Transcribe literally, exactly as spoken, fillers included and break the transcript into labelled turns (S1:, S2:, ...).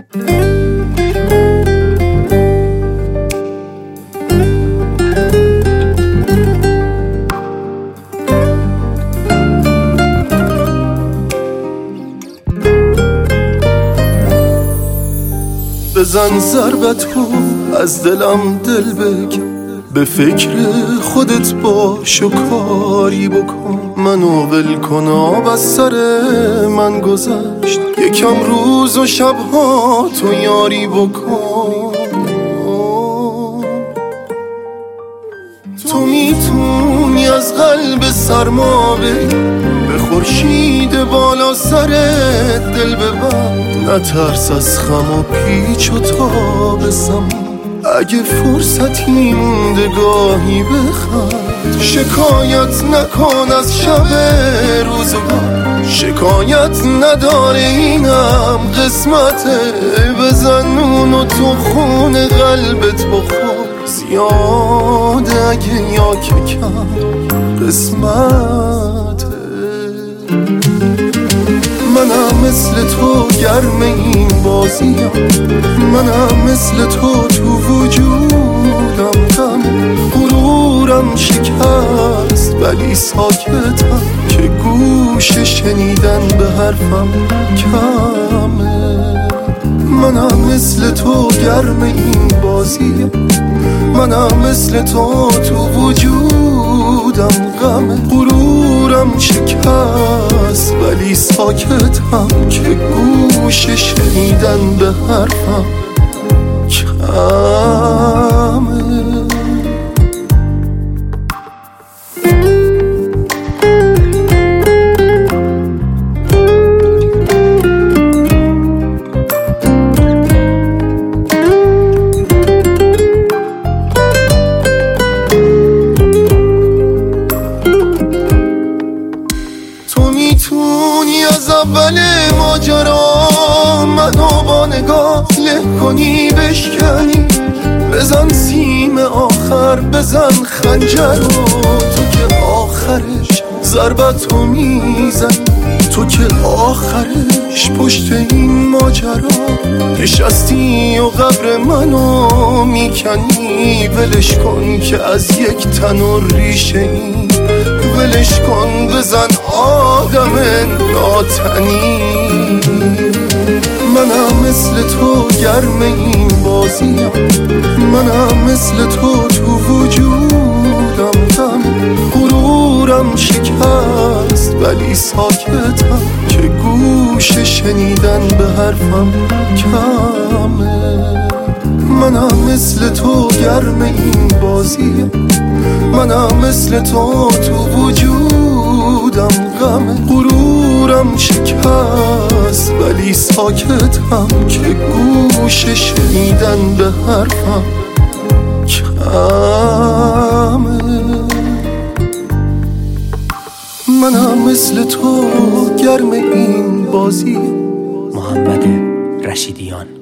S1: بزن ضربتو از دلم دل بگیر، به فکر خودت باش و کاری بکن. منو ول کن، آب از سر من گذشت، یکم روز و شبها تو یاری بکن. تو میتونی از قلب سرما بری، به خورشید بالا سر دل ببر. نترس از خم و پیچ و تاب زمان، اگه فرصتی مونده گاهی بخند. شکایت نکن از شب روزگار، شکایت نداره اینم قسمته. بزن اونو تو خون قلبت بخور، زیاده اگه یا که کم قسمته. منم مثل تو گرم این بازیم، منم مثل تو تو وجودم غم. غرورم شکست ولی ساکتم، که گوش شنیدن به حرفم کمه. منم مثل تو گرم این بازیم، منم مثل تو تو وجودم غم. غرورم شکست ولی ساکتم، که گوش شنیدن به حرفم کمه. میتونی از اول ماجرا منو با نگاه له کنی بشکنی. بزن سیم آخر، بزن خنجر رو، تو که آخرش ضربتو میزن. تو که آخرش پشت این ماجرا نشستی و قبر منو میکنی. ولش کن که از یک تنور ریشه ای، ولش کن بزن آدم ناتنی. منم مثل تو گرم این بازیم، منم مثل تو تو وجودم غم. غرورم شکست ولی ساکتم، که گوش شنیدن به حرفم کمه. منم مثل تو گرم این بازیم، منم مثل تو تو وجودم غم. غرورم شکست ولی ساکتم، که گوش شنیدن به حرفم کمه. منم مثل تو گرم این بازی.
S2: محمد رشیدیان.